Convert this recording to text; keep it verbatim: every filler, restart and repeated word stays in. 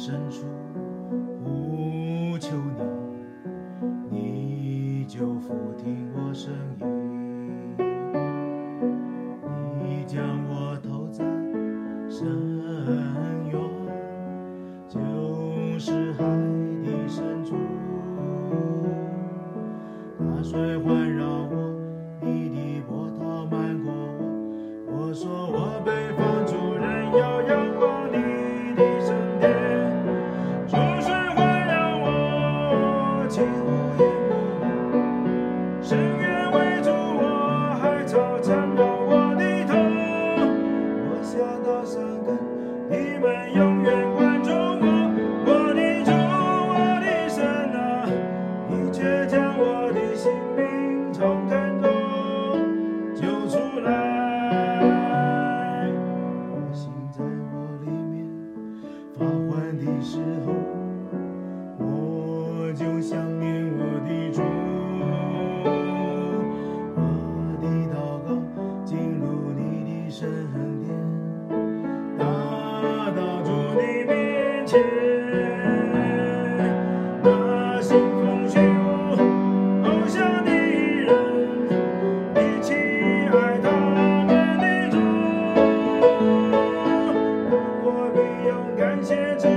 深处呼求你，你就俯听我声音，你将我投在深渊，就是海的深处，大水环绕我，你的波涛漫过我，我说我被放逐，人要仰望你的圣殿，珠水环绕我，轻舞淹没我，深渊围住我，海潮缠绕我的头，我下到山根，你们永远关注我，我的主，我的神啊，你却将我的性命从坑中救出来。我心在我里面发欢的时候，我就想念我的主，我的祷告进入你的圣殿，达到主的面前，那腥风血雨偶像的人，你亲爱他们的主，我必用感谢之